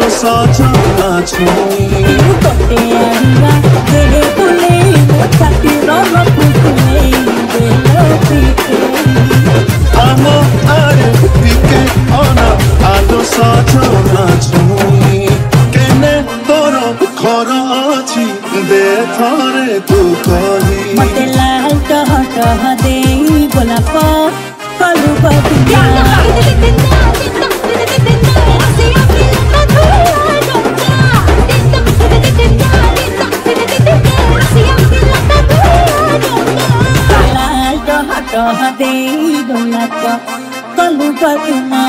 सजना छुई गोटे आड़िया देहे बुले मो छाती रखुले देलो पीके आम आरे टिके अना आलो सजना छुई केने तोर घर अछि दे थरे तू कही मते लाल टह टह दे गोलाप कलु बदिया टह दे गोलाप कलु बदिया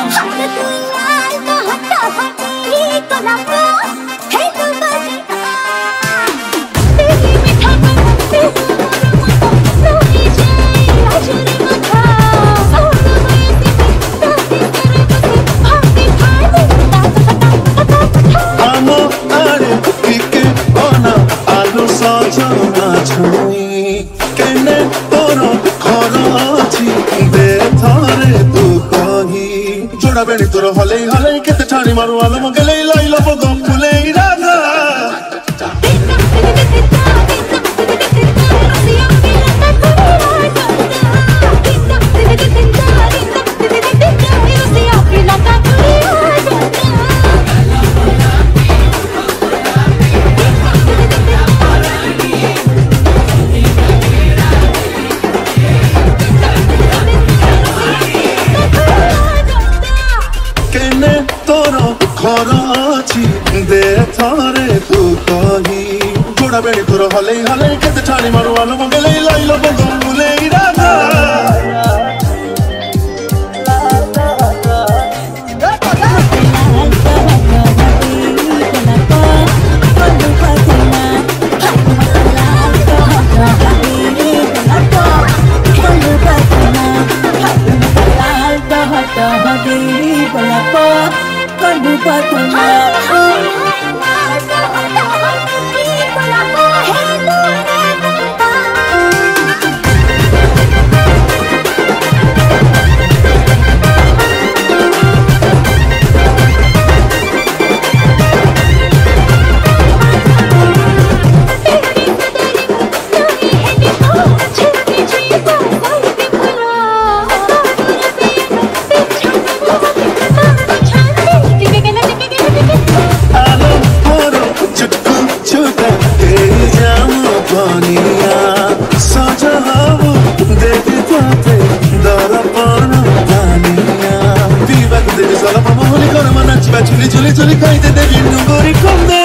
सजना छुई केने तोर घर अछि दे थरे तू कही जोड़ा बेणी तोर हले हले केते ठाणी मारू आलो मगले लाइलो बगम फुले राधा तोर घर अछि दे थरे तू कही जोड़ा बेणी तोर हले हले केते ठाणी मारू आलो मगले लाइलो बगम फुले राधा Chuli chuli chuli kaite de bindu gori konde